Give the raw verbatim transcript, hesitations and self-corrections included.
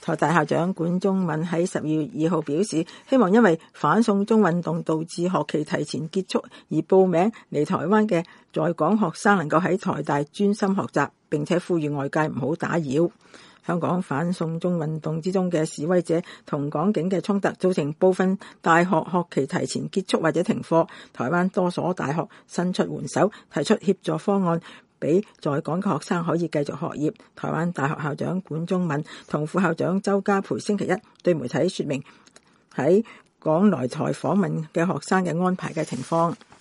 台大校長管中敏喺十二月二號表示，希望因為反送中運動導致學期提前結束而報名嚟台灣嘅在港學生能夠喺台大專心學習，並且呼籲外界唔好打擾。香港反送中運動之中嘅示威者同港警嘅衝突，造成部分大學學期提前結束或者停課。台灣多所大學伸出援手，提出協助方案，俾在港嘅學生可以繼續學業。台灣大學校長管中敏同副校長周家培星期一對媒體說明喺港來台訪問嘅學生嘅安排嘅情況。